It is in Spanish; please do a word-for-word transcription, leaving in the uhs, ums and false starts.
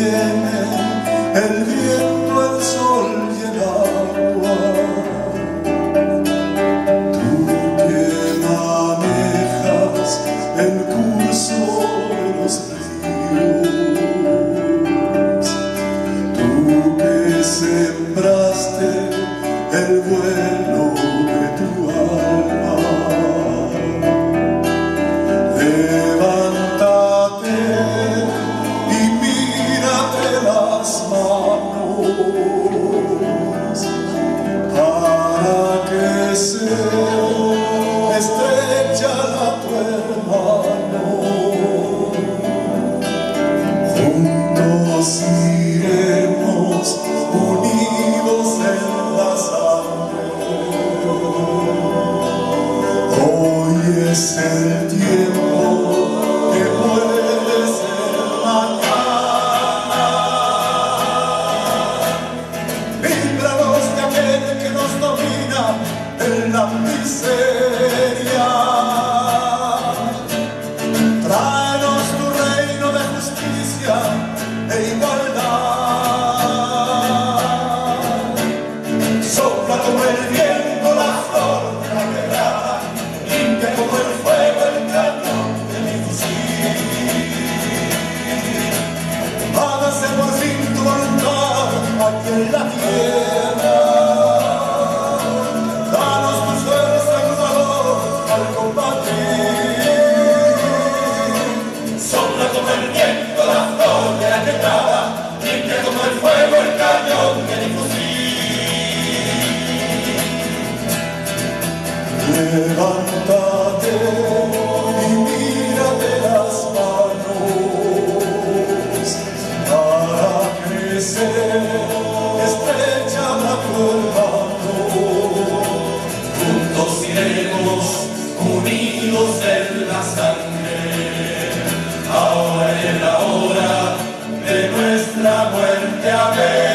vienen el viento, el sol y el agua. Tú que manejas el curso de los ríos, tú que sembraste el vuelo de tu alma. Levántate y mírate las manos para que se estrechan a tu hermano. Juntos iremos unidos en la sangre. Hoy es el tiempo que puede ser mañana. Líbranos de aquel que nos domina en la miseria. Tráenos tu reino de justicia e igualdad. Sopla como el viento la flor de la quebrada, limpia como el fuego el cañón de mi fusil. Hágase por fin tu voluntad aquí en la tierra. Danos tu fuerza y tu valor al combatir. Sopla como el viento la flor de la quebrada, limpia como el fuego el cañón de mi fusil. Levántate y mírate las manos para crecer, estrecha la tu hermano. Juntos iremos unidos en la sangre, ahora y en la hora de nuestra muerte. Amén.